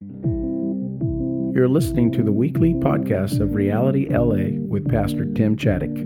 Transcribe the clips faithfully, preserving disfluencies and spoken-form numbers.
You're listening to the weekly podcast of Reality L A with Pastor Tim Chaddick.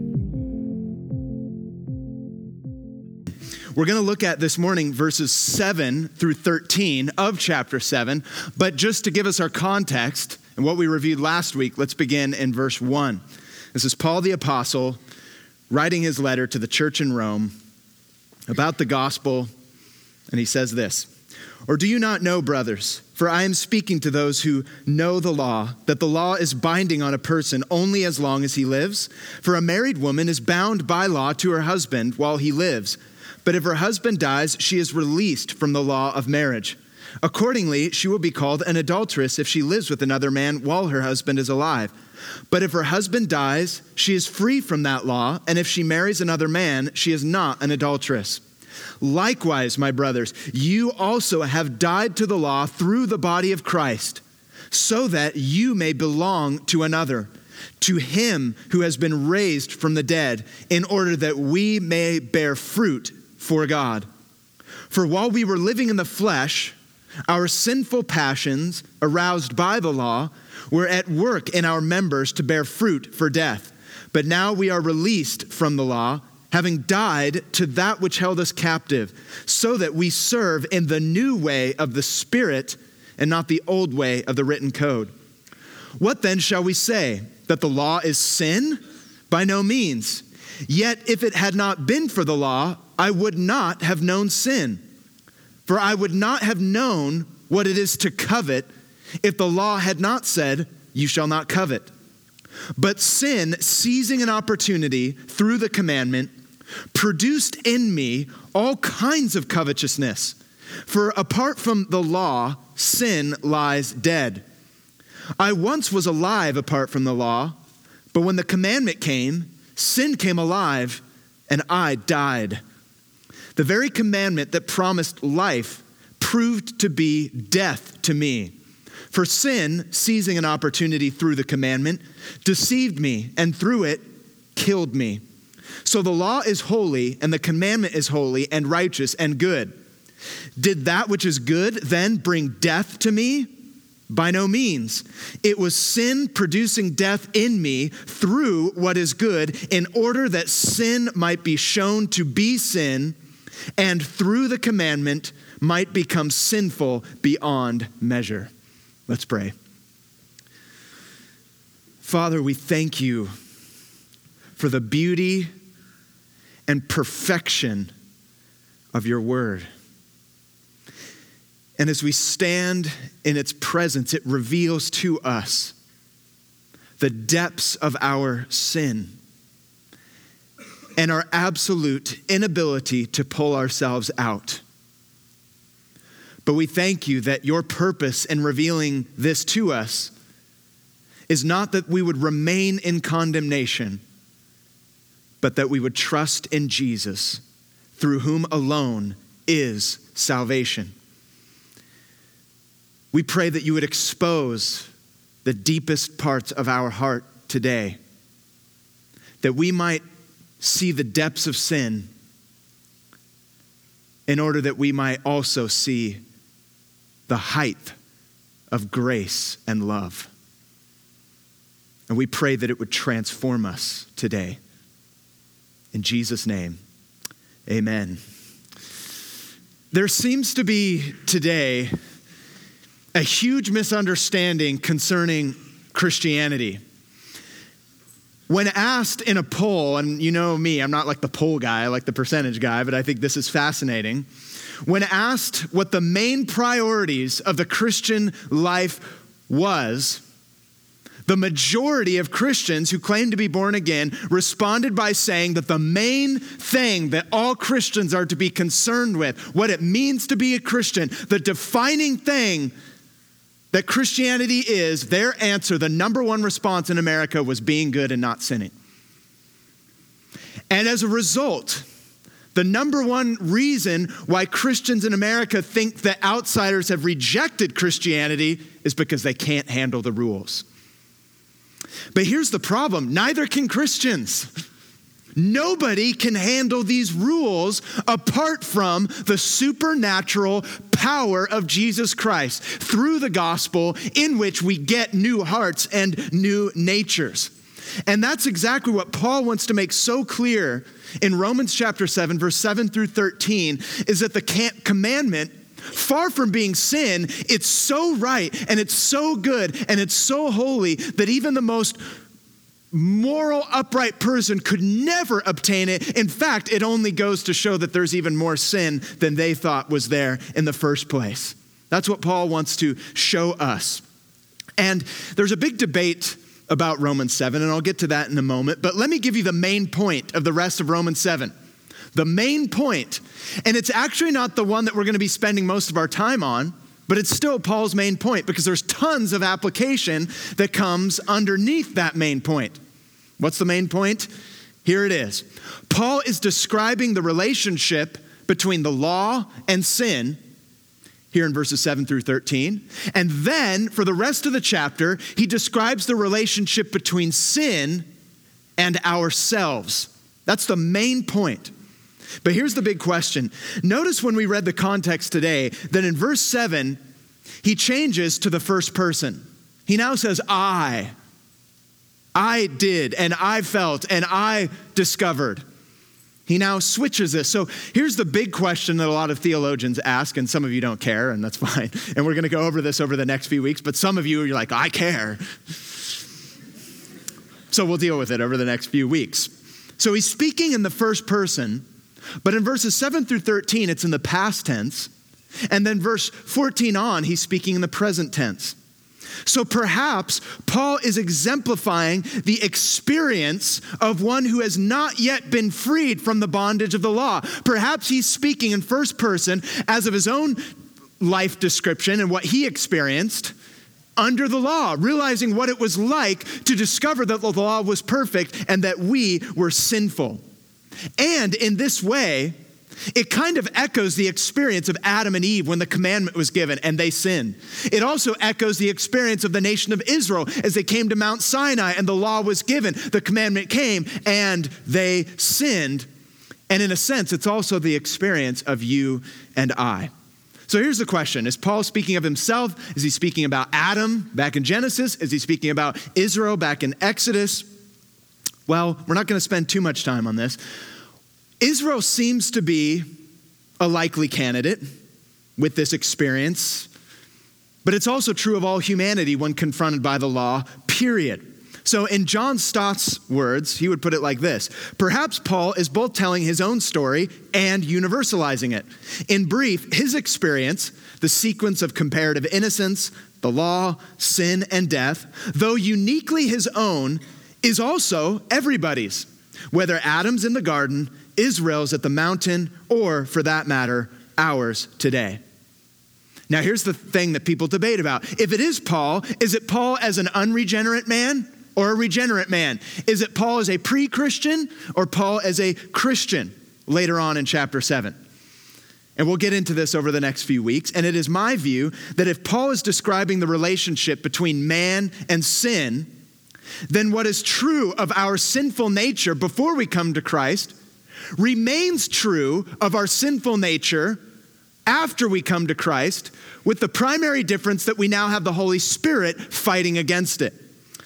We're going to look at this morning verses seven through thirteen of chapter seven, but just to give us our context and what we reviewed last week, let's begin in verse one. This is Paul the Apostle writing his letter to the church in Rome about the gospel, and he says this: "Or do you not know, brothers, for I am speaking to those who know the law, that the law is binding on a person only as long as he lives? For a married woman is bound by law to her husband while he lives. But if her husband dies, she is released from the law of marriage. Accordingly, she will be called an adulteress if she lives with another man while her husband is alive. But if her husband dies, she is free from that law, and if she marries another man, she is not an adulteress. Likewise, my brothers, you also have died to the law through the body of Christ, so that you may belong to another, to him who has been raised from the dead, in order that we may bear fruit for God. For while we were living in the flesh, our sinful passions, aroused by the law, were at work in our members to bear fruit for death. But now we are released from the law, having died to that which held us captive, so that we serve in the new way of the Spirit and not the old way of the written code. What then shall we say? That the law is sin? By no means. Yet if it had not been for the law, I would not have known sin. For I would not have known what it is to covet if the law had not said, you shall not covet. But sin, seizing an opportunity through the commandment, produced in me all kinds of covetousness. For apart from the law, sin lies dead. I once was alive apart from the law, but when the commandment came, sin came alive and I died. The very commandment that promised life proved to be death to me. For sin, seizing an opportunity through the commandment, deceived me and through it killed me. So the law is holy and the commandment is holy and righteous and good. Did that which is good then bring death to me? By no means. It was sin producing death in me through what is good, in order that sin might be shown to be sin, and through the commandment might become sinful beyond measure." Let's pray. Father, we thank you for the beauty and perfection of your word. And as we stand in its presence, it reveals to us the depths of our sin and our absolute inability to pull ourselves out. But we thank you that your purpose in revealing this to us is not that we would remain in condemnation, but that we would trust in Jesus, through whom alone is salvation. We pray that you would expose the deepest parts of our heart today, that we might see the depths of sin in order that we might also see the height of grace and love. And we pray that it would transform us today. In Jesus' name, amen. There seems to be today a huge misunderstanding concerning Christianity. When asked in a poll, and you know me, I'm not like the poll guy, I like the percentage guy, but I think this is fascinating. When asked what the main priorities of the Christian life was, the majority of Christians who claim to be born again responded by saying that the main thing that all Christians are to be concerned with, what it means to be a Christian, the defining thing that Christianity is, their answer, the number one response in America was being good and not sinning. And as a result, the number one reason why Christians in America think that outsiders have rejected Christianity is because they can't handle the rules. But here's the problem. Neither can Christians. Nobody can handle these rules apart from the supernatural power of Jesus Christ through the gospel, in which we get new hearts and new natures. And that's exactly what Paul wants to make so clear in Romans chapter seven, verse seven through thirteen, is that the commandment, far from being sin, it's so right and it's so good and it's so holy that even the most moral, upright person could never obtain it. In fact, it only goes to show that there's even more sin than they thought was there in the first place. That's what Paul wants to show us. And there's a big debate about Romans seven, and I'll get to that in a moment. But let me give you the main point of the rest of Romans seven. The main point, and it's actually not the one that we're going to be spending most of our time on, but it's still Paul's main point because there's tons of application that comes underneath that main point. What's the main point? Here it is. Paul is describing the relationship between the law and sin here in verses seven through thirteen. And then for the rest of the chapter, he describes the relationship between sin and ourselves. That's the main point. But here's the big question. Notice when we read the context today that in verse seven, he changes to the first person. He now says, I. I did, and I felt, and I discovered. He now switches this. So here's the big question that a lot of theologians ask, and some of you don't care, and that's fine. And we're going to go over this over the next few weeks, but some of you, you're like, I care. So we'll deal with it over the next few weeks. So he's speaking in the first person, but in verses seven through thirteen, it's in the past tense. And then verse fourteen on, he's speaking in the present tense. So perhaps Paul is exemplifying the experience of one who has not yet been freed from the bondage of the law. Perhaps he's speaking in first person as of his own life description and what he experienced under the law, realizing what it was like to discover that the law was perfect and that we were sinful. And in this way, it kind of echoes the experience of Adam and Eve when the commandment was given and they sinned. It also echoes the experience of the nation of Israel as they came to Mount Sinai and the law was given. The commandment came and they sinned. And in a sense, it's also the experience of you and I. So here's the question. Is Paul speaking of himself? Is he speaking about Adam back in Genesis? Is he speaking about Israel back in Exodus? Well, we're not going to spend too much time on this. Israel seems to be a likely candidate with this experience, but it's also true of all humanity when confronted by the law, period. So in John Stott's words, he would put it like this. Perhaps Paul is both telling his own story and universalizing it. In brief, his experience, the sequence of comparative innocence, the law, sin, and death, though uniquely his own, is also everybody's. Whether Adam's in the garden, Israel's at the mountain, or for that matter, ours today. Now here's the thing that people debate about. If it is Paul, is it Paul as an unregenerate man or a regenerate man? Is it Paul as a pre-Christian or Paul as a Christian later on in chapter seven? And we'll get into this over the next few weeks. And it is my view that if Paul is describing the relationship between man and sin, then what is true of our sinful nature before we come to Christ remains true of our sinful nature after we come to Christ, with the primary difference that we now have the Holy Spirit fighting against it.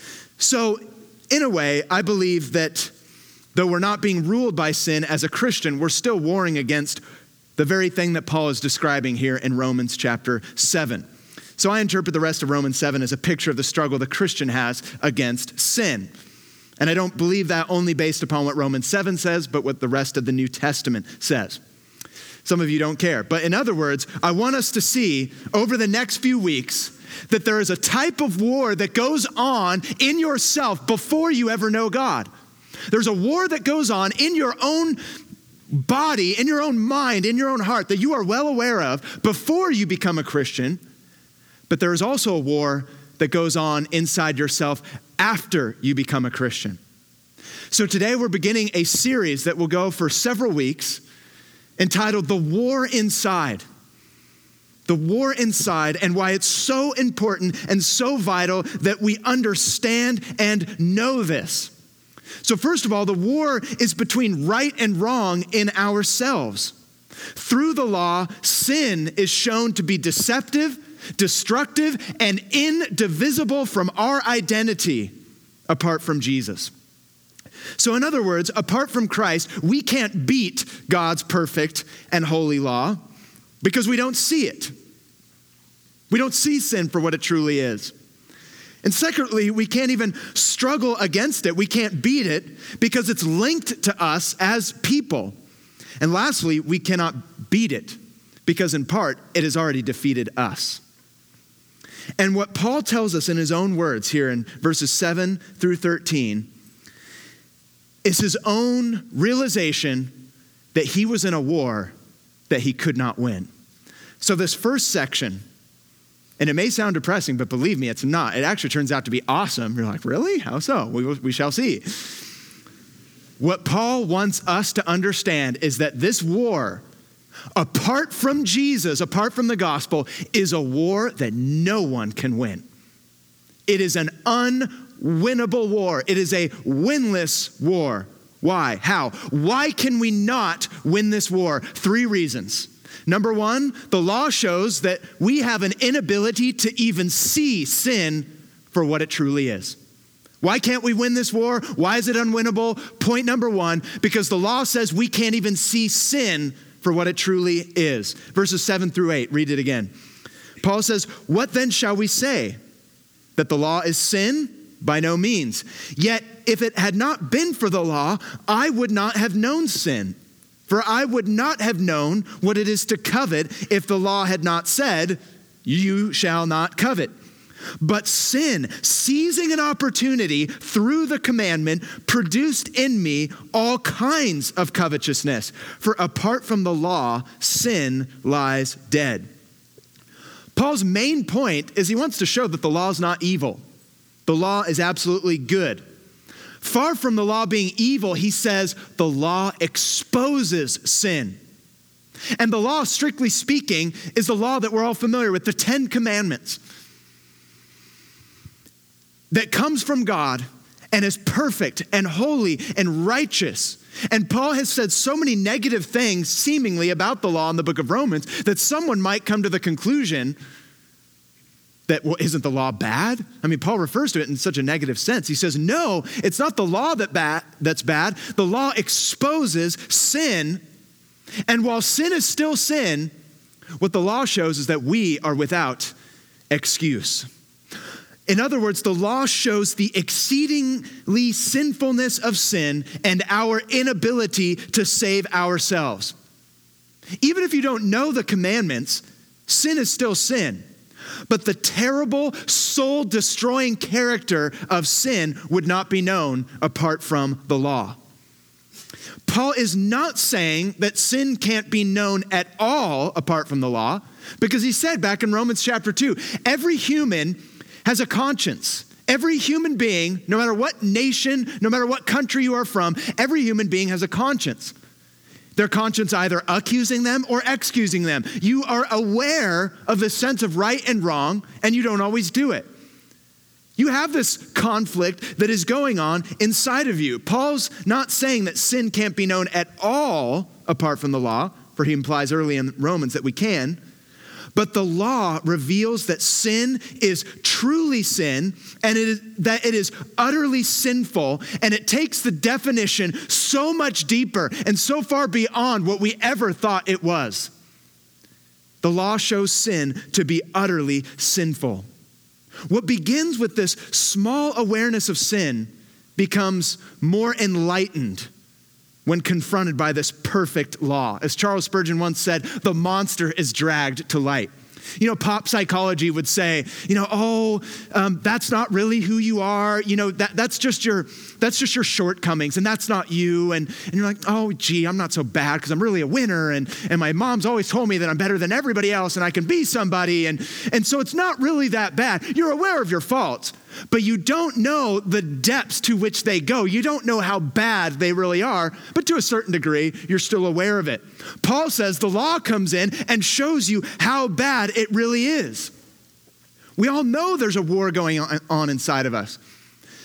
So, in a way, I believe that though we're not being ruled by sin as a Christian, we're still warring against the very thing that Paul is describing here in Romans chapter seven. So I interpret the rest of Romans seven as a picture of the struggle the Christian has against sin. And I don't believe that only based upon what Romans seven says, but what the rest of the New Testament says. Some of you don't care. But in other words, I want us to see over the next few weeks that there is a type of war that goes on in yourself before you ever know God. There's a war that goes on in your own body, in your own mind, in your own heart that you are well aware of before you become a Christian. But there is also a war that goes on inside yourself after you become a Christian. So today we're beginning a series that will go for several weeks entitled The War Inside. The War Inside, and why it's so important and so vital that we understand and know this. So first of all, the war is between right and wrong in ourselves. Through the law, sin is shown to be deceptive, destructive, and indivisible from our identity apart from Jesus. So in other words, apart from Christ, we can't beat God's perfect and holy law because we don't see it. We don't see sin for what it truly is. And secondly, we can't even struggle against it. We can't beat it because it's linked to us as people. And lastly, we cannot beat it because in part, it has already defeated us. And what Paul tells us in his own words here in verses seven through thirteen is his own realization that he was in a war that he could not win. So this first section, and it may sound depressing, but believe me, it's not. It actually turns out to be awesome. You're like, really? How so? We, we shall see. What Paul wants us to understand is that this war, apart from Jesus, apart from the gospel, is a war that no one can win. It is an unwinnable war. It is a winless war. Why? How? Why can we not win this war? Three reasons. Number one, the law shows that we have an inability to even see sin for what it truly is. Why can't we win this war? Why is it unwinnable? Point number one, because the law says we can't even see sin for what it truly is. Verses seven through eight, read it again. Paul says, "What then shall we say? That the law is sin? By no means. Yet if it had not been for the law, I would not have known sin. For I would not have known what it is to covet if the law had not said, 'You shall not covet.' But sin, seizing an opportunity through the commandment, produced in me all kinds of covetousness. For apart from the law, sin lies dead." Paul's main point is he wants to show that the law is not evil. The law is absolutely good. Far from the law being evil, he says the law exposes sin. And the law, strictly speaking, is the law that we're all familiar with, the Ten Commandments, that comes from God and is perfect and holy and righteous. And Paul has said so many negative things seemingly about the law in the book of Romans that someone might come to the conclusion that, well, isn't the law bad? I mean, Paul refers to it in such a negative sense. He says, no, it's not the law that bad, that's bad. The law exposes sin. And while sin is still sin, what the law shows is that we are without excuse. In other words, the law shows the exceedingly sinfulness of sin and our inability to save ourselves. Even if you don't know the commandments, sin is still sin. But the terrible, soul-destroying character of sin would not be known apart from the law. Paul is not saying that sin can't be known at all apart from the law, because he said back in Romans chapter two, every human has a conscience. Every human being, no matter what nation, no matter what country you are from, every human being has a conscience. Their conscience either accusing them or excusing them. You are aware of the sense of right and wrong, and you don't always do it. You have this conflict that is going on inside of you. Paul's not saying that sin can't be known at all apart from the law, for he implies early in Romans that we can. But the law reveals that sin is truly sin, and it is, that it is utterly sinful, and it takes the definition so much deeper and so far beyond what we ever thought it was. The law shows sin to be utterly sinful. What begins with this small awareness of sin becomes more enlightened when confronted by this perfect law. As Charles Spurgeon once said, the monster is dragged to light. You know, pop psychology would say, you know, oh, um, that's not really who you are. You know, that that's just your that's just your shortcomings, and that's not you. And, and you're like, oh, gee, I'm not so bad because I'm really a winner. And, and my mom's always told me that I'm better than everybody else and I can be somebody. And, and so it's not really that bad. You're aware of your faults, but you don't know the depths to which they go. You don't know how bad they really are, but to a certain degree, you're still aware of it. Paul says the law comes in and shows you how bad it really is. We all know there's a war going on inside of us.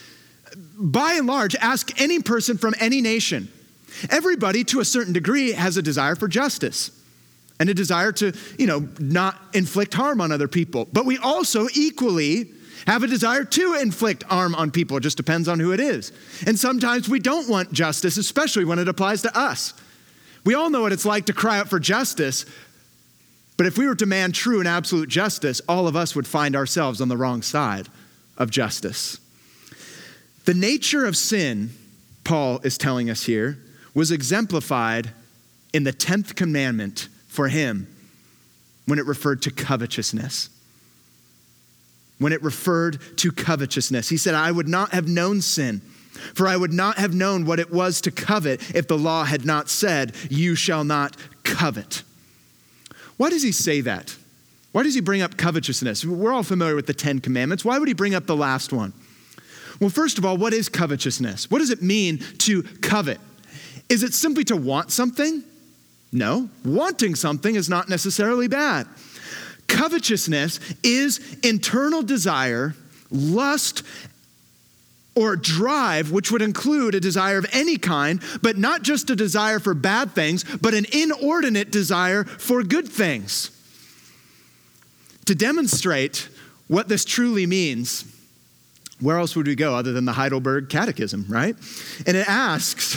by and large, ask any person from any nation. Everybody, to a certain degree, has a desire for justice and a desire to, you know, not inflict harm on other people. But we also equally have a desire to inflict harm on people. It just depends on who it is. And sometimes we don't want justice, especially when it applies to us. We all know what it's like to cry out for justice, but if we were to demand true and absolute justice, all of us would find ourselves on the wrong side of justice. The nature of sin, Paul is telling us here, was exemplified in the tenth commandment for him when it referred to covetousness. When it referred to covetousness, he said, I would not have known sin, for I would not have known what it was to covet if the law had not said, you shall not covet. Why does he say that? Why does he bring up covetousness? We're all familiar with the Ten Commandments. Why would he bring up the last one? Well, first of all, what is covetousness? What does it mean to covet? Is it simply to want something? No, wanting something is not necessarily bad. Covetousness is internal desire, lust, or drive, which would include a desire of any kind, but not just a desire for bad things, but an inordinate desire for good things. To demonstrate what this truly means, where else would we go other than the Heidelberg Catechism, right? And it asks,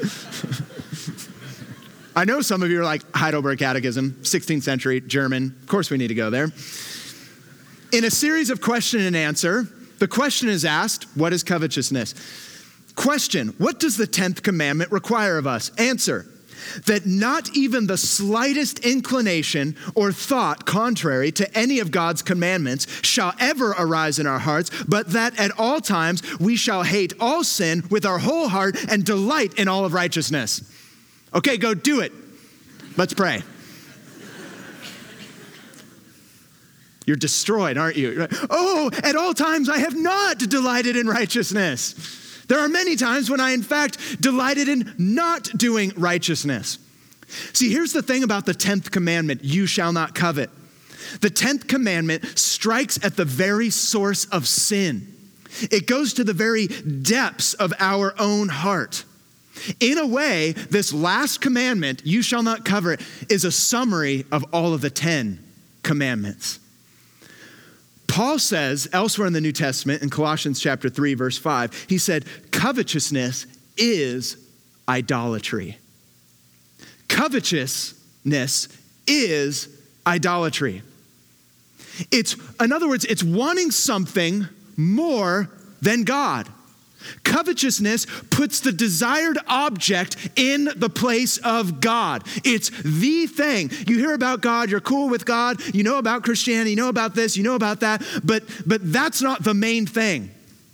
I know some of you are like, Heidelberg Catechism, sixteenth century, German. Of course we need to go there. In a series of question and answer, the question is asked, what is covetousness? Question, what does the tenth commandment require of us? Answer, that not even the slightest inclination or thought contrary to any of God's commandments shall ever arise in our hearts, but that at all times we shall hate all sin with our whole heart and delight in all of righteousness. Okay, go do it. Let's pray. You're destroyed, aren't you? Oh, at all times I have not delighted in righteousness. There are many times when I, in fact, delighted in not doing righteousness. See, here's the thing about the tenth commandment, you shall not covet. The tenth commandment strikes at the very source of sin. It goes to the very depths of our own heart. In a way, this last commandment, you shall not covet, is a summary of all of the ten commandments. Paul says elsewhere in the New Testament, in Colossians chapter three, verse five, he said, covetousness is idolatry. Covetousness is idolatry. It's, in other words, it's wanting something more than God. Covetousness puts the desired object in the place of God. It's the thing. You hear about God, you're cool with God, you know about Christianity, you know about this, you know about that, but, but that's not the main thing.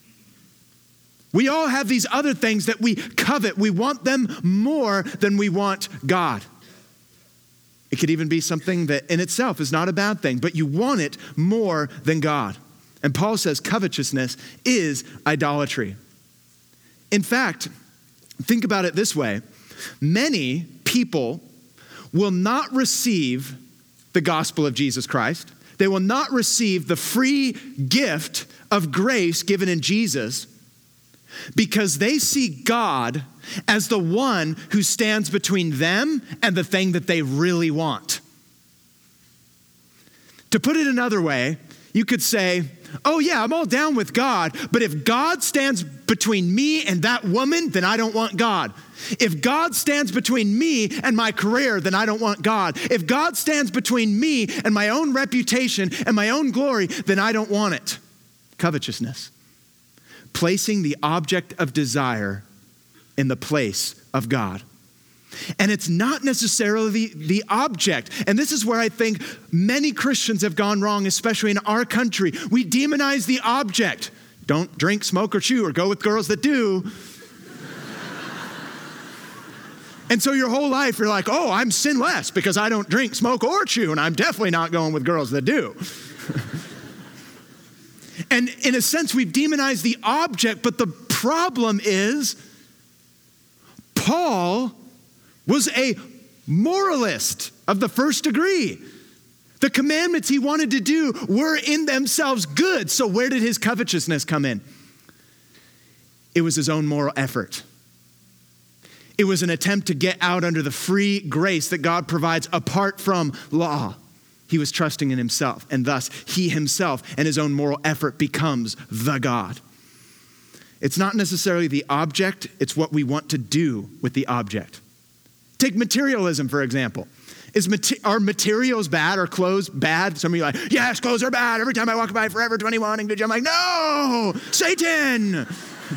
We all have these other things that we covet. We want them more than we want God. It could even be something that in itself is not a bad thing, but you want it more than God. And Paul says covetousness is idolatry. In fact, think about it this way. Many people will not receive the gospel of Jesus Christ. They will not receive the free gift of grace given in Jesus because they see God as the one who stands between them and the thing that they really want. To put it another way, you could say, oh yeah, I'm all down with God, but if God stands between me and that woman, then I don't want God. If God stands between me and my career, then I don't want God. If God stands between me and my own reputation and my own glory, then I don't want it. Covetousness. Placing the object of desire in the place of God. And it's not necessarily the, the object. And this is where I think many Christians have gone wrong, especially in our country. We demonize the object. Don't drink, smoke, or chew, or go with girls that do. And so your whole life you're like, oh, I'm sinless because I don't drink, smoke, or chew, and I'm definitely not going with girls that do. And in a sense, we've demonized the object, but the problem is Paul was a moralist of the first degree. The commandments he wanted to do were in themselves good. So where did his covetousness come in? It was his own moral effort. It was an attempt to get out under the free grace that God provides apart from law. He was trusting in himself, and thus he himself and his own moral effort becomes the God. It's not necessarily the object, it's what we want to do with the object. Take materialism, for example. Is are materials bad? Are clothes bad? Some of you are like, yes, clothes are bad. Every time I walk by Forever twenty-one and I'm like, no, Satan.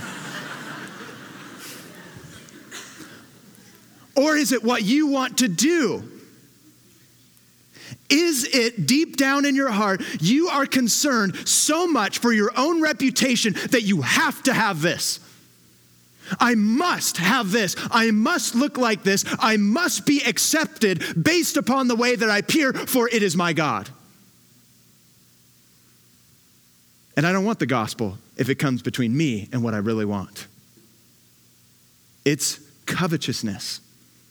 Or is it what you want to do? Is it deep down in your heart, you are concerned so much for your own reputation that you have to have this? I must have this. I must look like this. I must be accepted based upon the way that I appear, for it is my God. And I don't want the gospel if it comes between me and what I really want. It's covetousness.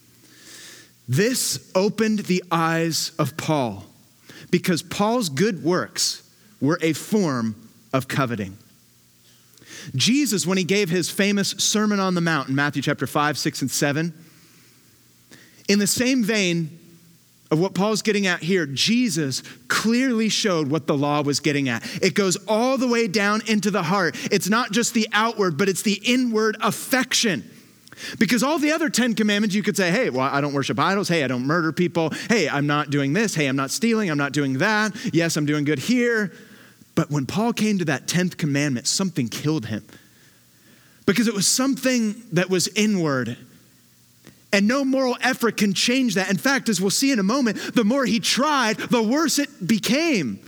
This opened the eyes of Paul because Paul's good works were a form of coveting. Jesus, when he gave his famous Sermon on the Mount in Matthew chapter five, six, and seven, in the same vein of what Paul's getting at here, Jesus clearly showed what the law was getting at. It goes all the way down into the heart. It's not just the outward, but it's the inward affection. Because all the other Ten Commandments, you could say, hey, well, I don't worship idols. Hey, I don't murder people. Hey, I'm not doing this. Hey, I'm not stealing. I'm not doing that. Yes, I'm doing good here. But when Paul came to that tenth commandment, something killed him. Because it was something that was inward. And no moral effort can change that. In fact, as we'll see in a moment, the more he tried, the worse it became.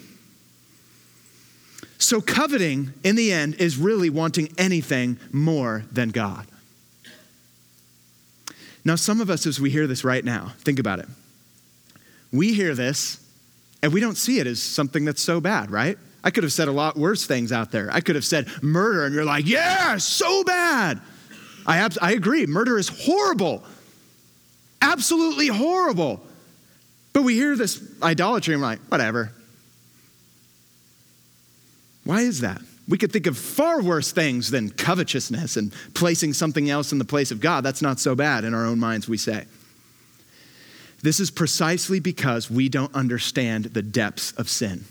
So coveting, in the end, is really wanting anything more than God. Now, some of us, as we hear this right now, think about it. We hear this, and we don't see it as something that's so bad, right? I could have said a lot worse things out there. I could have said murder, and you're like, yeah, so bad. I, ab- I agree. Murder is horrible. Absolutely horrible. But we hear this idolatry, and we're like, whatever. Why is that? We could think of far worse things than covetousness and placing something else in the place of God. That's not so bad in our own minds, we say. This is precisely because we don't understand the depths of sin.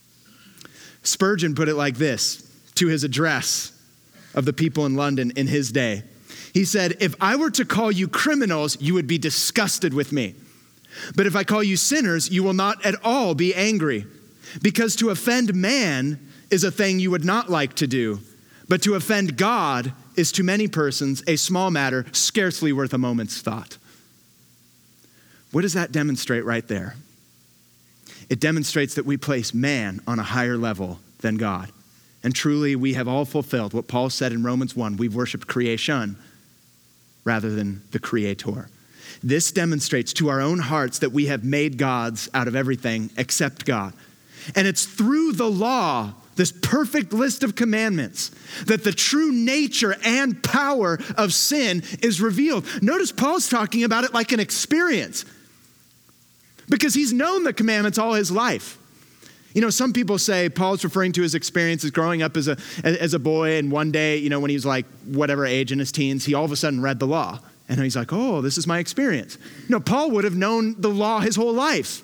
Spurgeon put it like this to his address of the people in London in his day. He said, if I were to call you criminals, you would be disgusted with me. But if I call you sinners, you will not at all be angry. Because to offend man is a thing you would not like to do, but to offend God is to many persons a small matter, scarcely worth a moment's thought. What does that demonstrate right there? It demonstrates that we place man on a higher level than God. And truly, we have all fulfilled what Paul said in Romans one, we've worshiped creation rather than the creator. This demonstrates to our own hearts that we have made gods out of everything except God. And it's through the law, this perfect list of commandments, that the true nature and power of sin is revealed. Notice Paul's talking about it like an experience because he's known the commandments all his life. You know, some people say Paul's referring to his experiences growing up as a, as a boy, and one day, you know, when he was like whatever age in his teens, he all of a sudden read the law. And he's like, oh, this is my experience. No, Paul would have known the law his whole life.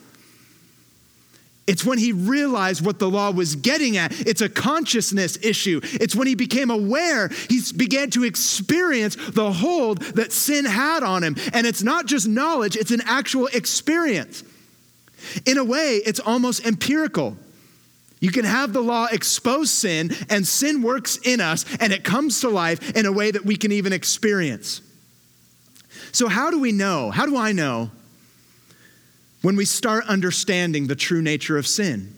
It's when he realized what the law was getting at. It's a consciousness issue. It's when he became aware, he began to experience the hold that sin had on him. And it's not just knowledge, it's an actual experience. In a way, it's almost empirical. You can have the law expose sin, and sin works in us, and it comes to life in a way that we can even experience. So how do we know? How do I know when we start understanding the true nature of sin?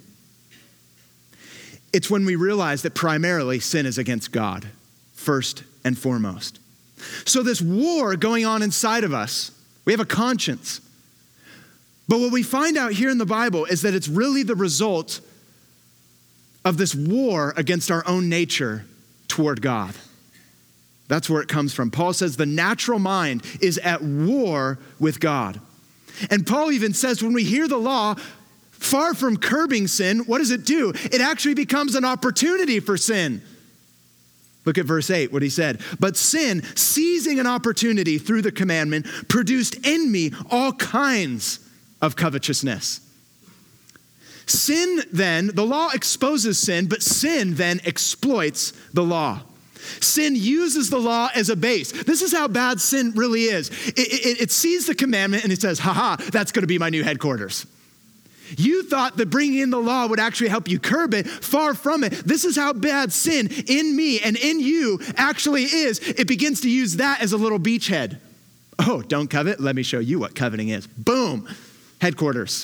It's when we realize that primarily sin is against God, first and foremost. So this war going on inside of us, we have a conscience. But what we find out here in the Bible is that it's really the result of this war against our own nature toward God. That's where it comes from. Paul says the natural mind is at war with God. And Paul even says when we hear the law, far from curbing sin, what does it do? It actually becomes an opportunity for sin. Look at verse eight, what he said. But sin, seizing an opportunity through the commandment, produced in me all kinds of covetousness. Sin then, the law exposes sin, but sin then exploits the law. Sin uses the law as a base. This is how bad sin really is. It, it, it sees the commandment and it says, haha, that's going to be my new headquarters. You thought that bringing in the law would actually help you curb it. Far from it. This is how bad sin in me and in you actually is. It begins to use that as a little beachhead. Oh, don't covet? Let me show you what coveting is. Boom. Headquarters.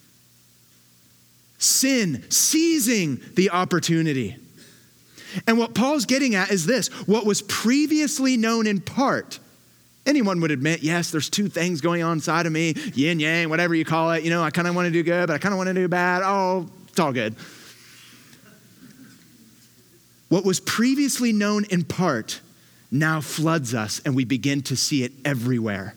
Sin, seizing the opportunity. And what Paul's getting at is this. What was previously known in part. Anyone would admit, yes, there's two things going on inside of me, yin, yang, whatever you call it. You know, I kind of want to do good, but I kind of want to do bad. Oh, it's all good. What was previously known in part now floods us, and we begin to see it everywhere.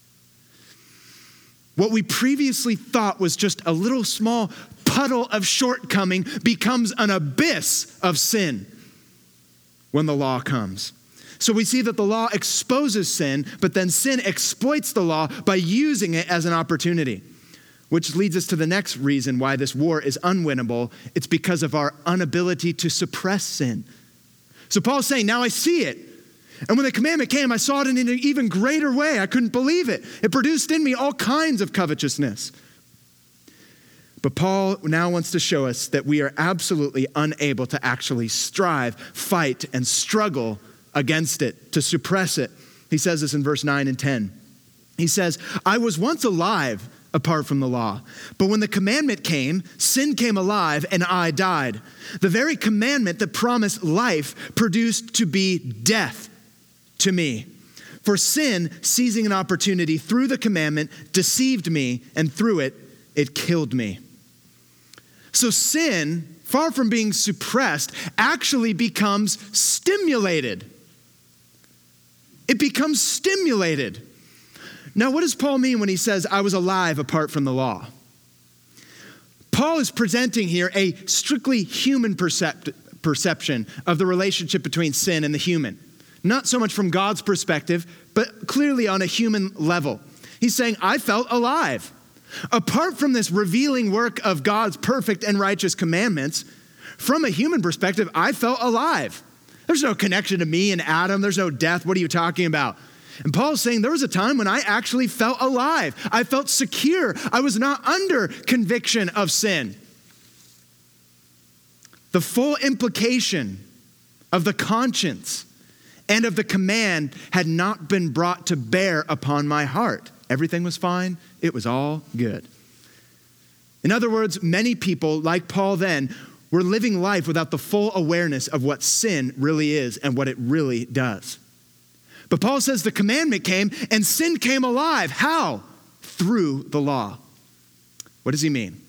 What we previously thought was just a little small puddle of shortcoming becomes an abyss of sin when the law comes. So we see that the law exposes sin, but then sin exploits the law by using it as an opportunity, which leads us to the next reason why this war is unwinnable. It's because of our inability to suppress sin. So Paul's saying, now I see it. And when the commandment came, I saw it in an even greater way. I couldn't believe it. It produced in me all kinds of covetousness. But Paul now wants to show us that we are absolutely unable to actually strive, fight, and struggle against it, to suppress it. He says this in verse nine and ten. He says, I was once alive apart from the law, but when the commandment came, sin came alive and I died. The very commandment that promised life produced to be death to me. For sin, seizing an opportunity through the commandment, deceived me, and through it, it killed me. So sin, far from being suppressed, actually becomes stimulated. It becomes stimulated. Now, what does Paul mean when he says, I was alive apart from the law? Paul is presenting here a strictly human percept- perception of the relationship between sin and the human. Not so much from God's perspective, but clearly on a human level. He's saying, I felt alive. Apart from this revealing work of God's perfect and righteous commandments, from a human perspective, I felt alive. There's no connection to me and Adam. There's no death. What are you talking about? And Paul's saying there was a time when I actually felt alive. I felt secure. I was not under conviction of sin. The full implication of the conscience and of the command had not been brought to bear upon my heart. Everything was fine. It was all good. In other words, many people, like Paul then, were living life without the full awareness of what sin really is and what it really does. But Paul says the commandment came and sin came alive. How? Through the law. What does he mean?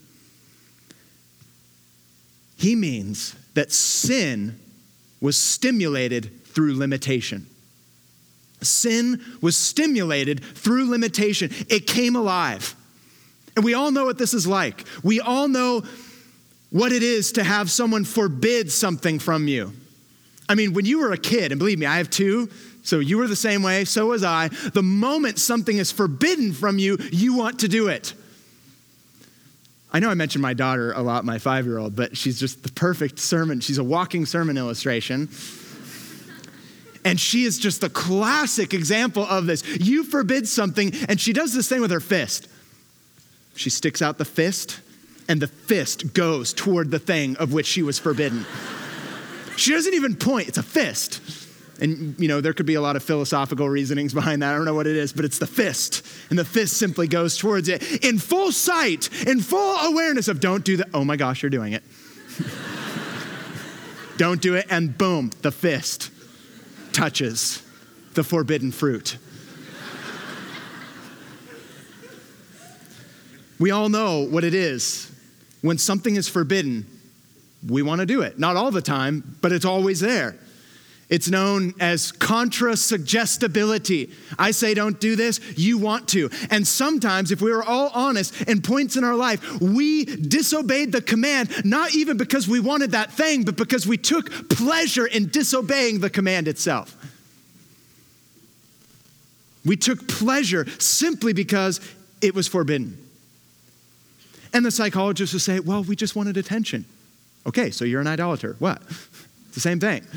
He means that sin was stimulated through limitation. Sin was stimulated through limitation. It came alive. And we all know what this is like. We all know what it is to have someone forbid something from you. I mean, when you were a kid, and believe me, I have two, so you were the same way, so was I. The moment something is forbidden from you, you want to do it. I know I mentioned my daughter a lot, my five-year-old, but she's just the perfect sermon. She's a walking sermon illustration. And she is just the classic example of this. You forbid something, and she does this thing with her fist. She sticks out the fist, and the fist goes toward the thing of which she was forbidden. She doesn't even point. It's a fist. And, you know, there could be a lot of philosophical reasonings behind that. I don't know what it is, but it's the fist. And the fist simply goes towards it in full sight, in full awareness of don't do that. Oh my gosh, you're doing it. Don't do it. And boom, the fist touches the forbidden fruit. We all know what it is. When something is forbidden, we want to do it. Not all the time, but it's always there. It's known as contra-suggestibility. I say don't do this, you want to. And sometimes, if we were all honest, in points in our life, we disobeyed the command, not even because we wanted that thing, but because we took pleasure in disobeying the command itself. We took pleasure simply because it was forbidden. And the psychologist would say, well, we just wanted attention. Okay, so you're an idolater. What? It's the same thing.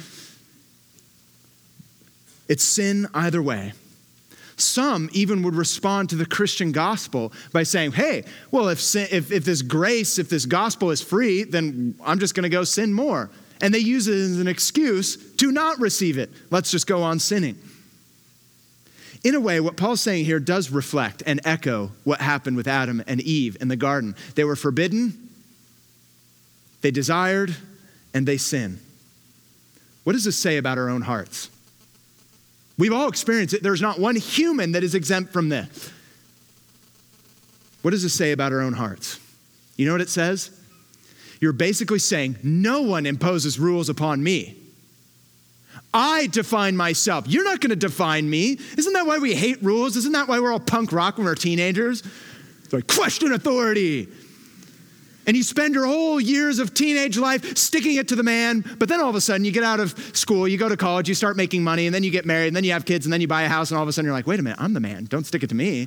It's sin either way. Some even would respond to the Christian gospel by saying, hey, well, if, sin, if, if this grace, if this gospel is free, then I'm just going to go sin more. And they use it as an excuse to not receive it. Let's just go on sinning. In a way, what Paul's saying here does reflect and echo what happened with Adam and Eve in the garden. They were forbidden, they desired, and they sin. What does this say about our own hearts? We've all experienced it. There's not one human that is exempt from this. What does this say about our own hearts? You know what it says? You're basically saying, no one imposes rules upon me. I define myself. You're not going to define me. Isn't that why we hate rules? Isn't that why we're all punk rock when we're teenagers? It's like, question authority. And you spend your whole years of teenage life sticking it to the man, but then all of a sudden you get out of school, you go to college, you start making money, and then you get married, and then you have kids, and then you buy a house, and all of a sudden you're like, wait a minute, I'm the man. Don't stick it to me.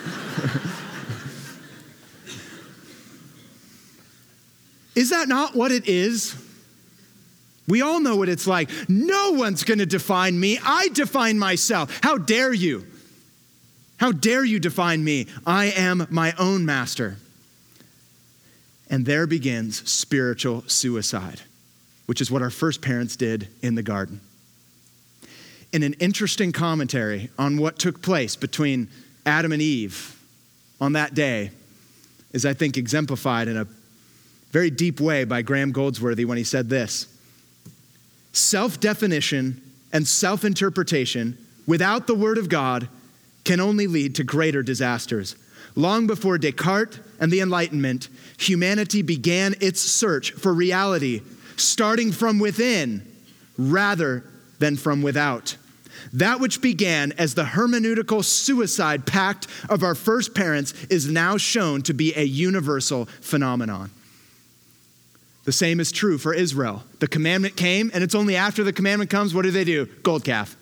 Is that not what it is? We all know what it's like. No one's going to define me. I define myself. How dare you? How dare you define me? I am my own master. And there begins spiritual suicide, which is what our first parents did in the garden. In an interesting commentary on what took place between Adam and Eve on that day is, I think, exemplified in a very deep way by Graham Goldsworthy when he said this: self-definition and self-interpretation without the word of God can only lead to greater disasters. Long before Descartes and the Enlightenment, humanity began its search for reality, starting from within rather than from without. That which began as the hermeneutical suicide pact of our first parents is now shown to be a universal phenomenon. The same is true for Israel. The commandment came, and it's only after the commandment comes, what do they do? Gold calf.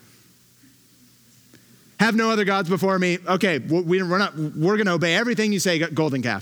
Have no other gods before me. Okay, we're not. We're going to obey everything you say. Golden calf.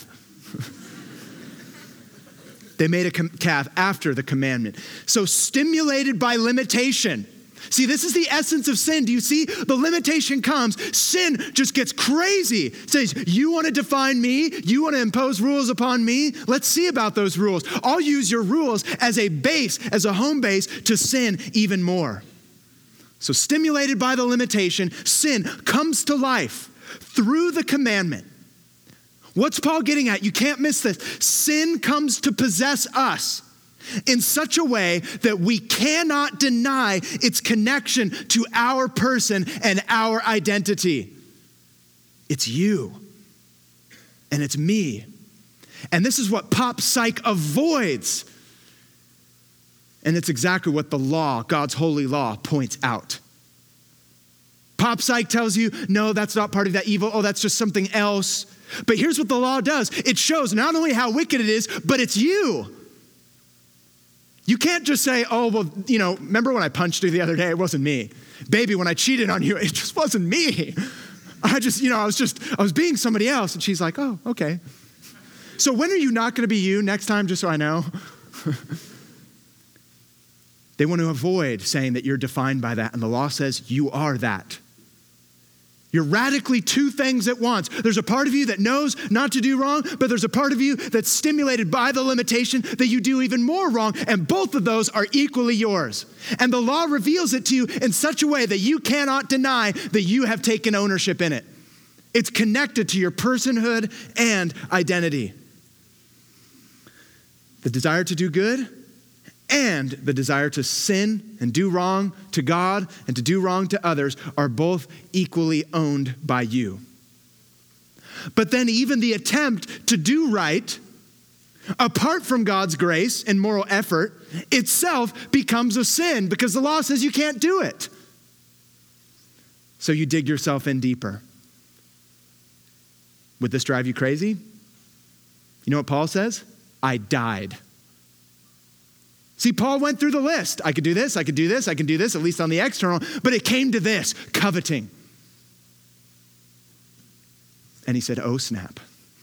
They made a calf after the commandment. So stimulated by limitation. See, this is the essence of sin. Do you see? The limitation comes. Sin just gets crazy. It says, you want to define me? You want to impose rules upon me? Let's see about those rules. I'll use your rules as a base, as a home base to sin even more. So stimulated by the limitation, sin comes to life through the commandment. What's Paul getting at? You can't miss this. Sin comes to possess us in such a way that we cannot deny its connection to our person and our identity. It's you, and it's me. And this is what pop psych avoids. And it's exactly what the law, God's holy law, points out. Pop psych tells you, no, that's not part of that evil. Oh, that's just something else. But here's what the law does. It shows not only how wicked it is, but it's you. You can't just say, oh, well, you know, remember when I punched you the other day? It wasn't me. Baby, when I cheated on you, it just wasn't me. I just, you know, I was just, I was being somebody else. And she's like, oh, okay. So when are you not going to be you next time, just so I know? They want to avoid saying that you're defined by that. And the law says you are that. You're radically two things at once. There's a part of you that knows not to do wrong, but there's a part of you that's stimulated by the limitation that you do even more wrong. And both of those are equally yours. And the law reveals it to you in such a way that you cannot deny that you have taken ownership in it. It's connected to your personhood and identity. The desire to do good and the desire to sin and do wrong to God and to do wrong to others are both equally owned by you. But then even the attempt to do right apart from God's grace and moral effort, itself becomes a sin because the law says you can't do it. So you dig yourself in deeper. Would this drive you crazy? You know what Paul says? I died. See, Paul went through the list. I could do this, I could do this, I could do this, at least on the external, but it came to this, coveting. And he said, oh, snap.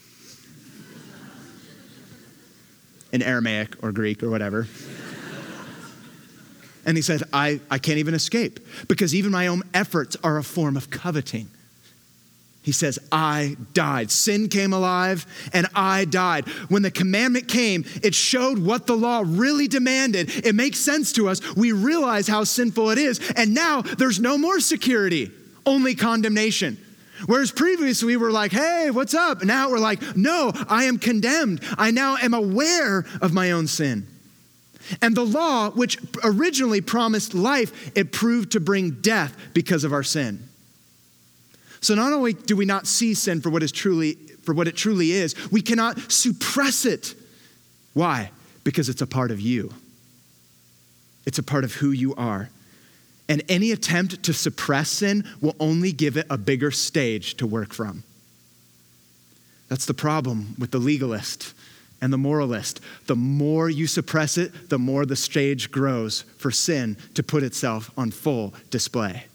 In Aramaic or Greek or whatever. And he said, I, I can't even escape because even my own efforts are a form of coveting. He says, I died. Sin came alive and I died. When the commandment came, it showed what the law really demanded. It makes sense to us. We realize how sinful it is. And now there's no more security, only condemnation. Whereas previously we were like, hey, what's up? And now we're like, no, I am condemned. I now am aware of my own sin. And the law, which originally promised life, it proved to bring death because of our sin. So not only do we not see sin for what is truly, for what it truly is, we cannot suppress it. Why? Because it's a part of you. It's a part of who you are. And any attempt to suppress sin will only give it a bigger stage to work from. That's the problem with the legalist and the moralist. The more you suppress it, the more the stage grows for sin to put itself on full display.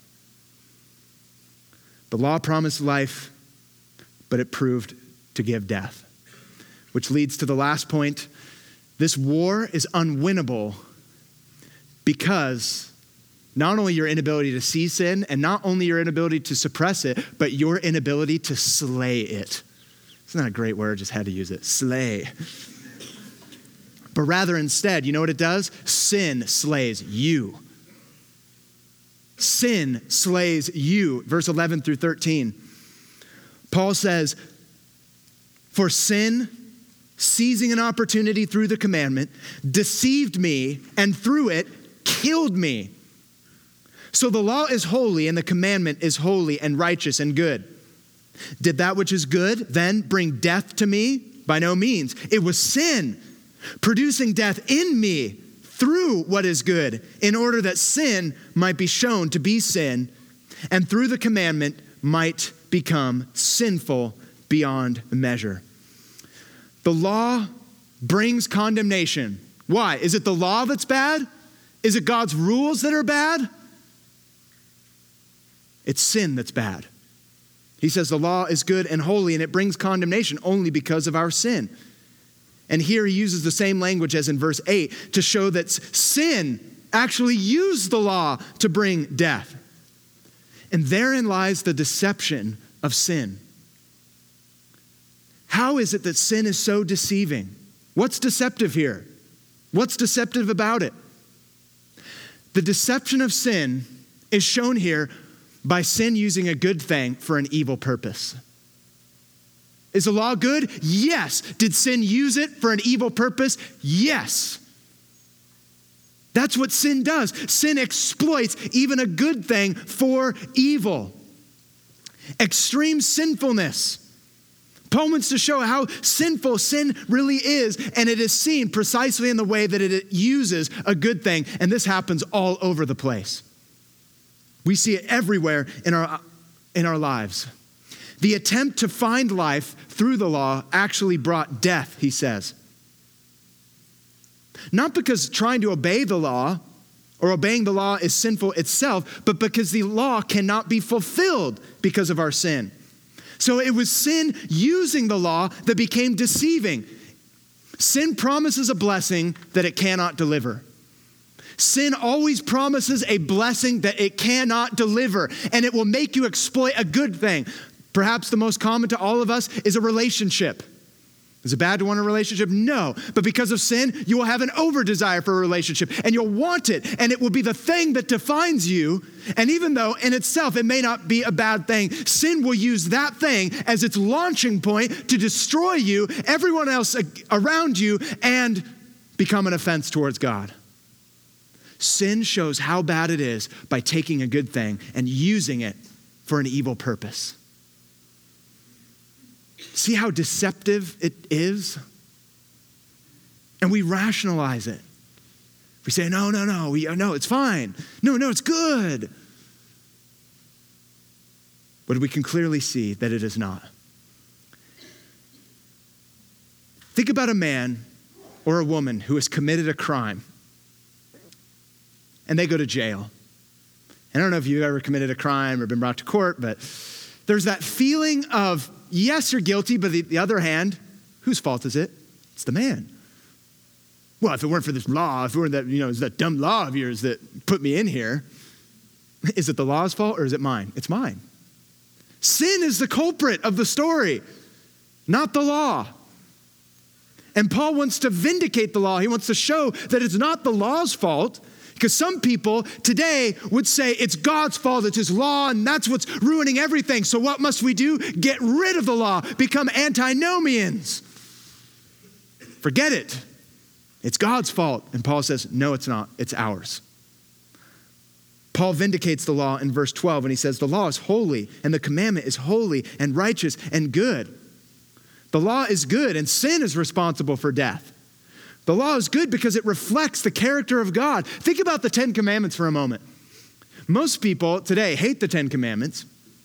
The law promised life, but it proved to give death. Which leads to the last point. This war is unwinnable because not only your inability to see sin and not only your inability to suppress it, but your inability to slay it. Isn't that a great word? Just had to use it. Slay. But rather instead, you know what it does? Sin slays you. Sin slays you. Verse eleven through thirteen. Paul says, for sin, seizing an opportunity through the commandment, deceived me and through it killed me. So the law is holy and the commandment is holy and righteous and good. Did that which is good then bring death to me? By no means. It was sin, producing death in me through what is good, in order that sin might be shown to be sin, and through the commandment might become sinful beyond measure. The law brings condemnation. Why? Is it the law that's bad? Is it God's rules that are bad? It's sin that's bad. He says the law is good and holy, and it brings condemnation only because of our sin. And here he uses the same language as in verse eight to show that sin actually used the law to bring death. And therein lies the deception of sin. How is it that sin is so deceiving? What's deceptive here? What's deceptive about it? The deception of sin is shown here by sin using a good thing for an evil purpose. Is the law good? Yes. Did sin use it for an evil purpose? Yes. That's what sin does. Sin exploits even a good thing for evil. Extreme sinfulness. Paul wants to show how sinful sin really is, and it is seen precisely in the way that it uses a good thing, and this happens all over the place. We see it everywhere in our, in our lives. The attempt to find life through the law actually brought death, he says. Not because trying to obey the law or obeying the law is sinful itself, but because the law cannot be fulfilled because of our sin. So it was sin using the law that became deceiving. Sin promises a blessing that it cannot deliver. Sin always promises a blessing that it cannot deliver, and it will make you exploit a good thing. Perhaps the most common to all of us is a relationship. Is it bad to want a relationship? No. But because of sin, you will have an over-desire for a relationship, and you'll want it, and it will be the thing that defines you. And even though in itself it may not be a bad thing, sin will use that thing as its launching point to destroy you, everyone else around you, and become an offense towards God. Sin shows how bad it is by taking a good thing and using it for an evil purpose. See how deceptive it is? And we rationalize it. We say, no, no, no, we, no, it's fine. No, no, it's good. But we can clearly see that it is not. Think about a man or a woman who has committed a crime and they go to jail. I don't know if you've ever committed a crime or been brought to court, but there's that feeling of, yes, you're guilty, but the, the other hand, whose fault is it? It's the man. Well, if it weren't for this law, if it weren't that, you know, it's that dumb law of yours that put me in here, is it the law's fault or is it mine? It's mine. Sin is the culprit of the story, not the law. And Paul wants to vindicate the law. He wants to show that it's not the law's fault, because some people today would say it's God's fault, it's his law, and that's what's ruining everything. So what must we do? Get rid of the law, become antinomians. Forget it. It's God's fault. And Paul says, no, it's not. It's ours. Paul vindicates the law in verse twelve, and he says, the law is holy, and the commandment is holy and righteous and good. The law is good, and sin is responsible for death. The law is good because it reflects the character of God. Think about the Ten Commandments for a moment. Most people today hate the Ten Commandments.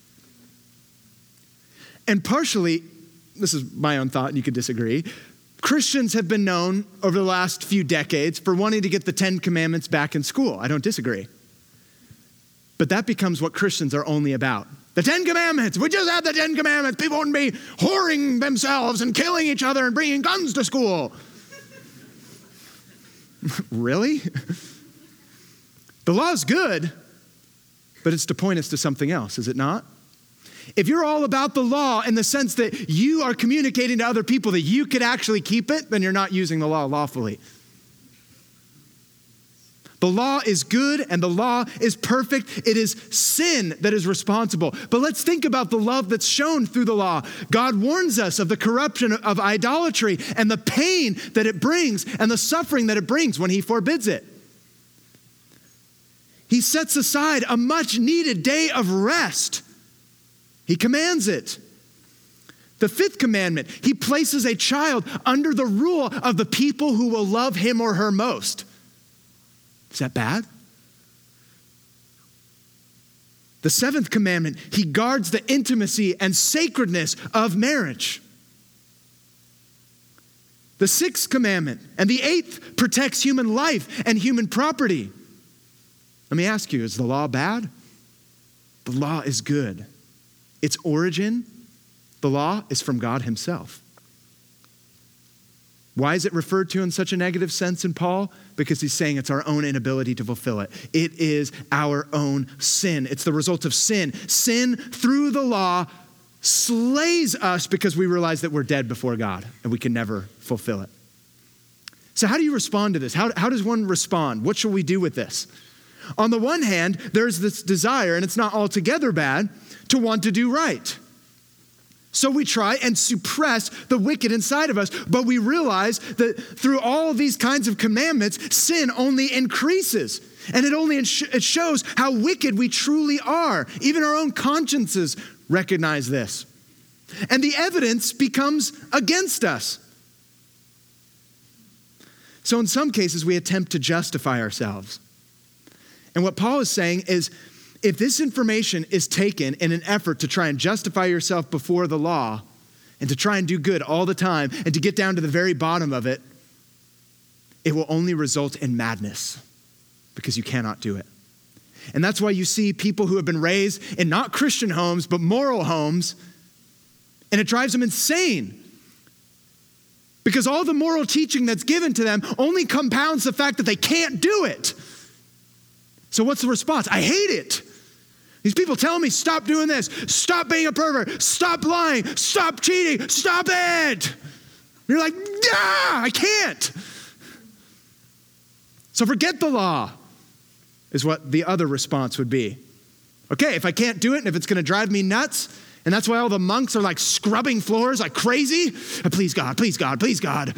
And partially, this is my own thought, and you could disagree, Christians have been known over the last few decades for wanting to get the Ten Commandments back in school. I don't disagree. But that becomes what Christians are only about. The Ten Commandments. If we just had the Ten Commandments, people wouldn't be whoring themselves and killing each other and bringing guns to school. Really? The law is good, but it's to point us to something else, is it not? If you're all about the law in the sense that you are communicating to other people that you could actually keep it, then you're not using the law lawfully. The law is good and the law is perfect. It is sin that is responsible. But let's think about the love that's shown through the law. God warns us of the corruption of idolatry and the pain that it brings and the suffering that it brings when he forbids it. He sets aside a much needed day of rest. He commands it. The fifth commandment, he places a child under the rule of the people who will love him or her most. Is that bad? The seventh commandment, he guards the intimacy and sacredness of marriage. The sixth commandment and the eighth protects human life and human property. Let me ask you, is the law bad? The law is good. Its origin, the law, is from God himself. Why is it referred to in such a negative sense in Paul? Because he's saying it's our own inability to fulfill it. It is our own sin. It's the result of sin. Sin through the law slays us because we realize that we're dead before God and we can never fulfill it. So how do you respond to this? How, how does one respond? What shall we do with this? On the one hand, there's this desire, and it's not altogether bad, to want to do right. So we try and suppress the wicked inside of us, but we realize that through all of these kinds of commandments, sin only increases. And it only it shows how wicked we truly are. Even our own consciences recognize this. And the evidence becomes against us. So in some cases, we attempt to justify ourselves. And what Paul is saying is, if this information is taken in an effort to try and justify yourself before the law and to try and do good all the time and to get down to the very bottom of it, it will only result in madness because you cannot do it. And that's why you see people who have been raised in not Christian homes, but moral homes, and it drives them insane. Because all the moral teaching that's given to them only compounds the fact that they can't do it. So what's the response? I hate it. These people tell me, stop doing this, stop being a pervert, stop lying, stop cheating, stop it. You're like, ah, I can't. So forget the law, is what the other response would be. Okay, if I can't do it, and if it's going to drive me nuts, and that's why all the monks are like scrubbing floors like crazy, please God, please God, please God.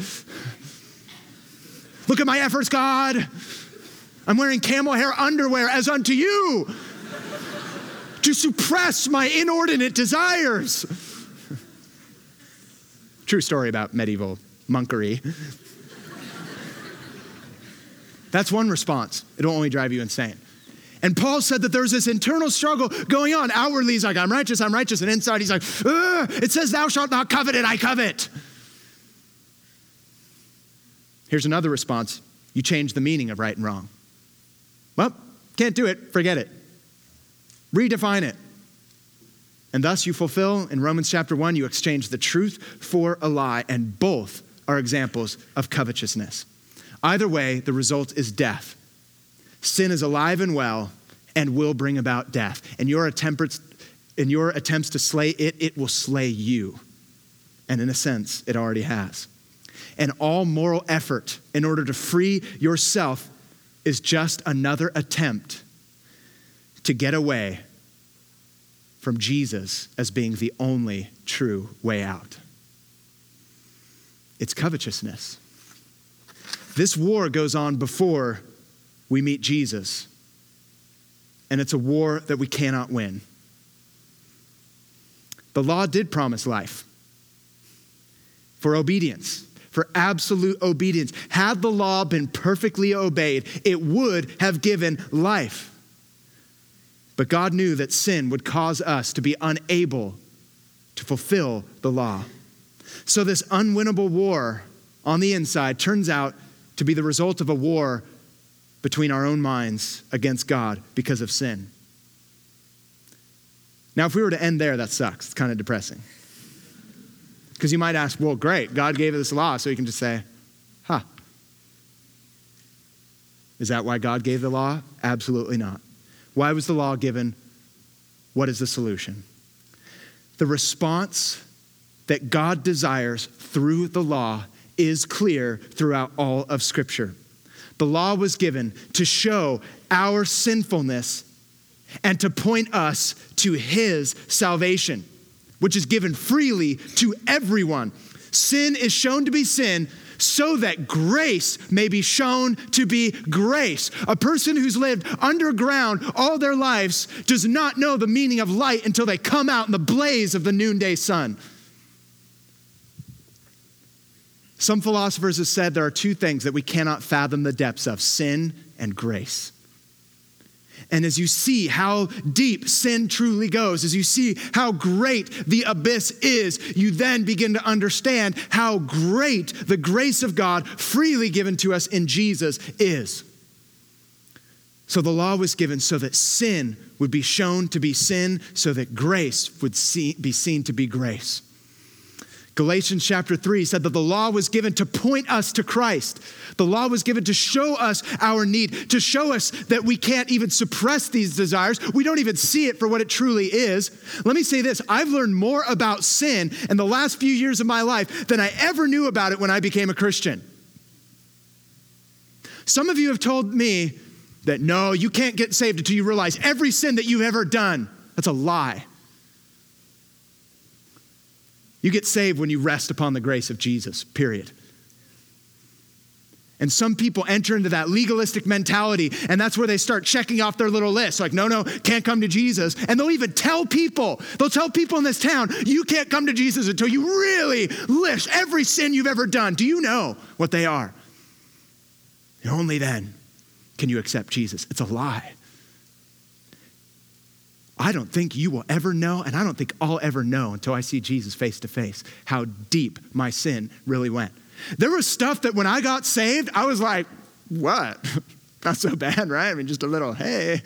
Look at my efforts, God. I'm wearing camel hair underwear as unto you to suppress my inordinate desires. True story about medieval monkery. That's one response. It'll only drive you insane. And Paul said that there's this internal struggle going on. Outwardly, he's like, I'm righteous, I'm righteous. And inside, he's like, it says thou shalt not covet, and I covet. Here's another response. You change the meaning of right and wrong. Well, can't do it. Forget it. Redefine it. And thus you fulfill, in Romans chapter one, you exchange the truth for a lie, and both are examples of covetousness. Either way, the result is death. Sin is alive and well and will bring about death. And your attempts, in your attempts to slay it, it will slay you. And in a sense, it already has. And all moral effort in order to free yourself is just another attempt to get away from Jesus as being the only true way out. It's covetousness. This war goes on before we meet Jesus, and it's a war that we cannot win. The law did promise life for obedience, for absolute obedience. Had the law been perfectly obeyed, it would have given life. But God knew that sin would cause us to be unable to fulfill the law. So this unwinnable war on the inside turns out to be the result of a war between our own minds against God because of sin. Now, if we were to end there, that sucks. It's kind of depressing. Because you might ask, well, great, God gave us this law, so you can just say, huh. Is that why God gave the law? Absolutely not. Why was the law given? What is the solution? The response that God desires through the law is clear throughout all of Scripture. The law was given to show our sinfulness and to point us to his salvation, which is given freely to everyone. Sin is shown to be sin so that grace may be shown to be grace. A person who's lived underground all their lives does not know the meaning of light until they come out in the blaze of the noonday sun. Some philosophers have said there are two things that we cannot fathom the depths of: sin and grace. And as you see how deep sin truly goes, as you see how great the abyss is, you then begin to understand how great the grace of God freely given to us in Jesus is. So the law was given so that sin would be shown to be sin, so that grace would see, be seen to be grace. Galatians chapter three said that the law was given to point us to Christ. The law was given to show us our need, to show us that we can't even suppress these desires. We don't even see it for what it truly is. Let me say this. I've learned more about sin in the last few years of my life than I ever knew about it when I became a Christian. Some of you have told me that, no, you can't get saved until you realize every sin that you've ever done. That's a lie. You get saved when you rest upon the grace of Jesus, period. And some people enter into that legalistic mentality, and that's where they start checking off their little list. Like, no, no, can't come to Jesus. And they'll even tell people, they'll tell people in this town, you can't come to Jesus until you really list every sin you've ever done. Do you know what they are? And only then can you accept Jesus. It's a lie. I don't think you will ever know, and I don't think I'll ever know until I see Jesus face to face, how deep my sin really went. There was stuff that when I got saved, I was like, what? Not so bad, right? I mean, just a little, hey.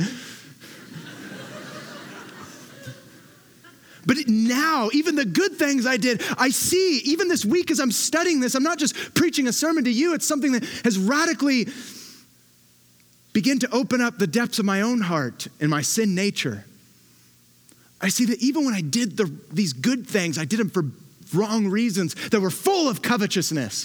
But now, even the good things I did, I see, even this week as I'm studying this, I'm not just preaching a sermon to you, it's something that has radically begun to open up the depths of my own heart and my sin nature. I see that even when I did the, these good things, I did them for wrong reasons that were full of covetousness.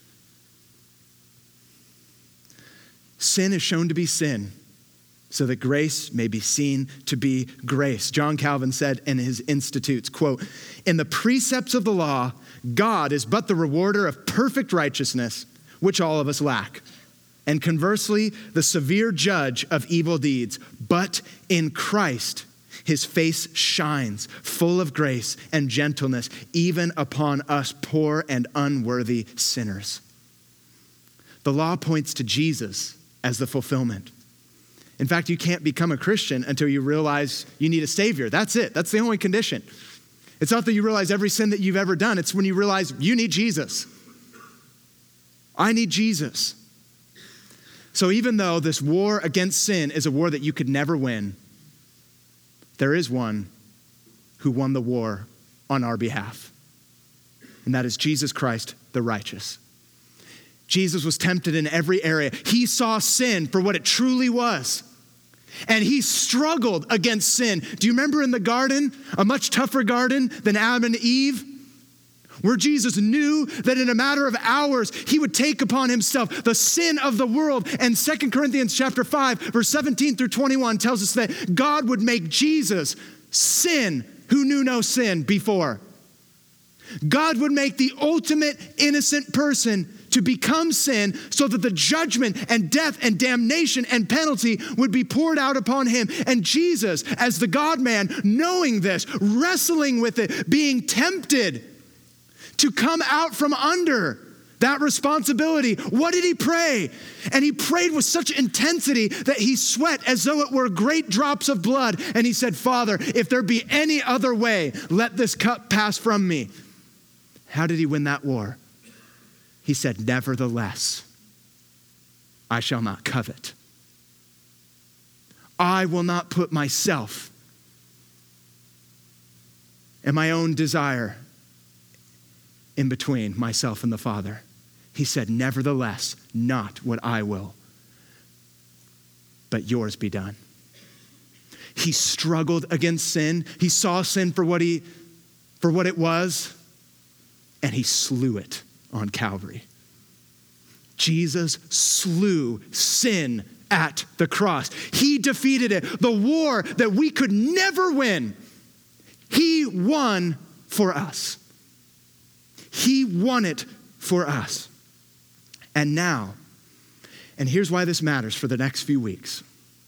Sin is shown to be sin so that grace may be seen to be grace. John Calvin said in his Institutes, quote, "In the precepts of the law, God is but the rewarder of perfect righteousness, which all of us lack. And conversely, the severe judge of evil deeds. But in Christ, his face shines, full of grace and gentleness, even upon us poor and unworthy sinners." The law points to Jesus as the fulfillment. In fact, you can't become a Christian until you realize you need a Savior. That's it. That's the only condition. It's not that you realize every sin that you've ever done. It's when you realize you need Jesus. I need Jesus. So even though this war against sin is a war that you could never win, there is one who won the war on our behalf. And that is Jesus Christ, the righteous. Jesus was tempted in every area. He saw sin for what it truly was. And he struggled against sin. Do you remember in the garden, a much tougher garden than Adam and Eve, where Jesus knew that in a matter of hours, he would take upon himself the sin of the world. And Second Corinthians chapter five, verse seventeen through twenty-one tells us that God would make Jesus sin who knew no sin before. God would make the ultimate innocent person to become sin so that the judgment and death and damnation and penalty would be poured out upon him. And Jesus, as the God-man, knowing this, wrestling with it, being tempted to come out from under that responsibility, what did he pray? And he prayed with such intensity that he sweat as though it were great drops of blood. And he said, Father, if there be any other way, let this cup pass from me. How did he win that war? He said, nevertheless, I shall not covet. I will not put myself and my own desire in between myself and the Father. He said, nevertheless, not what I will, but yours be done. He struggled against sin. He saw sin for what he, for what it was, and he slew it on Calvary. Jesus slew sin at the cross. He defeated it. The war that we could never win, he won for us. He won it for us. And now, and here's why this matters for the next few weeks.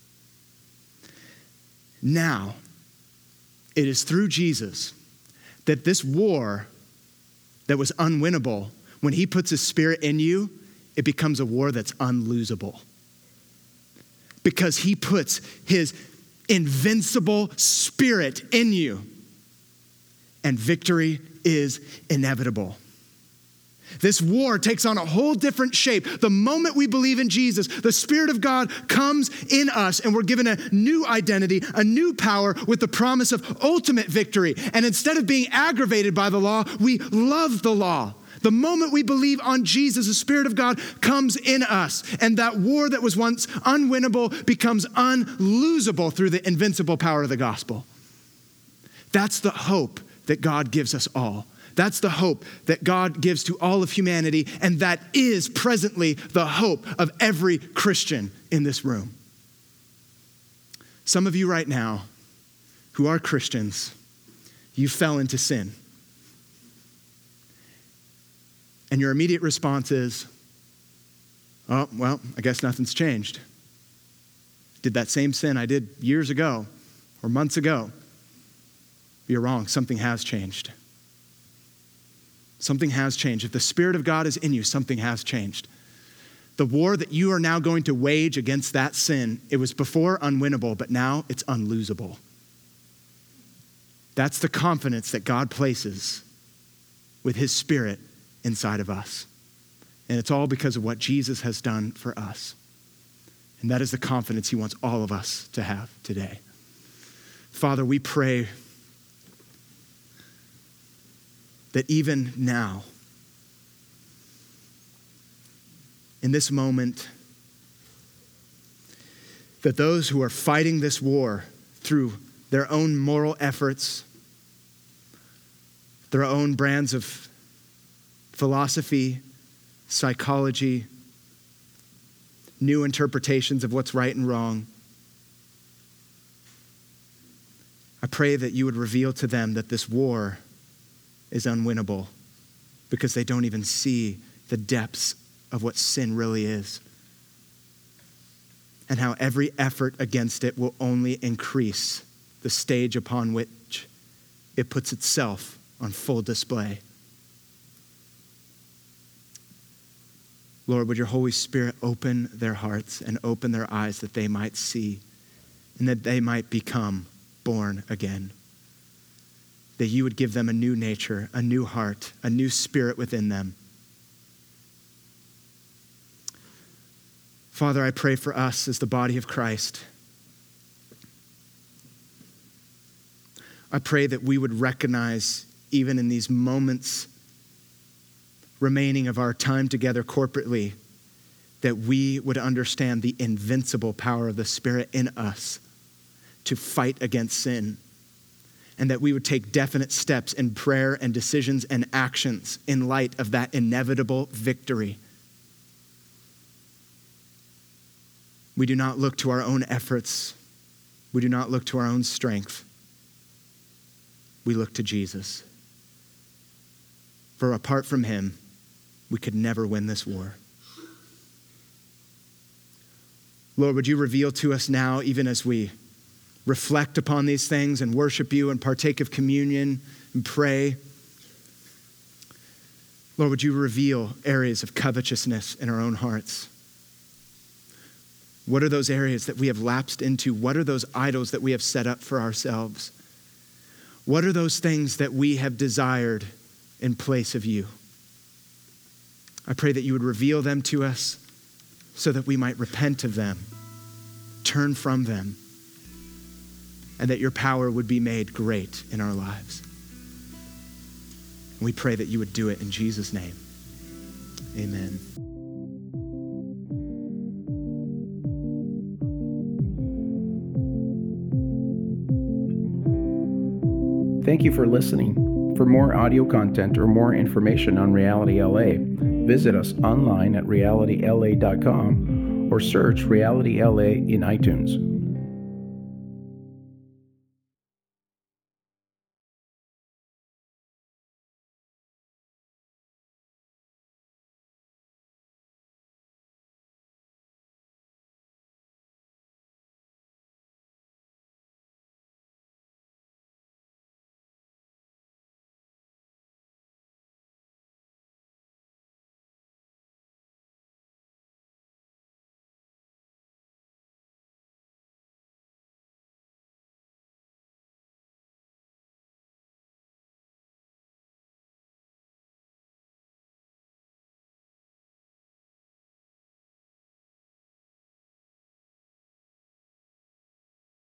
Now, it is through Jesus that this war that was unwinnable, when he puts his Spirit in you, it becomes a war that's unlosable. Because he puts his invincible Spirit in you, and victory is inevitable. This war takes on a whole different shape. The moment we believe in Jesus, the Spirit of God comes in us, and we're given a new identity, a new power with the promise of ultimate victory. And instead of being aggravated by the law, we love the law. The moment we believe on Jesus, the Spirit of God comes in us, and that war that was once unwinnable becomes unlosable through the invincible power of the gospel. That's the hope that God gives us all. That's the hope that God gives to all of humanity, and that is presently the hope of every Christian in this room. Some of you right now who are Christians, you fell into sin. And your immediate response is, oh, well, I guess nothing's changed. Did that same sin I did years ago or months ago. You're wrong. Something has changed. Something has changed. If the Spirit of God is in you, something has changed. The war that you are now going to wage against that sin, it was before unwinnable, but now it's unlosable. That's the confidence that God places with his Spirit inside of us. And it's all because of what Jesus has done for us. And that is the confidence he wants all of us to have today. Father, we pray that even now, in this moment, that those who are fighting this war through their own moral efforts, their own brands of philosophy, psychology, new interpretations of what's right and wrong, I pray that you would reveal to them that this war is unwinnable because they don't even see the depths of what sin really is, and how every effort against it will only increase the stage upon which it puts itself on full display. Lord, would your Holy Spirit open their hearts and open their eyes that they might see and that they might become born again. That you would give them a new nature, a new heart, a new spirit within them. Father, I pray for us as the body of Christ. I pray that we would recognize, even in these moments remaining of our time together corporately, that we would understand the invincible power of the Spirit in us to fight against sin, and that we would take definite steps in prayer and decisions and actions in light of that inevitable victory. We do not look to our own efforts. We do not look to our own strength. We look to Jesus. For apart from him, we could never win this war. Lord, would you reveal to us now, even as we reflect upon these things and worship you and partake of communion and pray. Lord, would you reveal areas of covetousness in our own hearts? What are those areas that we have lapsed into? What are those idols that we have set up for ourselves? What are those things that we have desired in place of you? I pray that you would reveal them to us so that we might repent of them, turn from them, and that your power would be made great in our lives. We pray that you would do it in Jesus' name. Amen. Thank you for listening. For more audio content or more information on Reality L A, visit us online at reality l a dot com or search Reality L A in iTunes.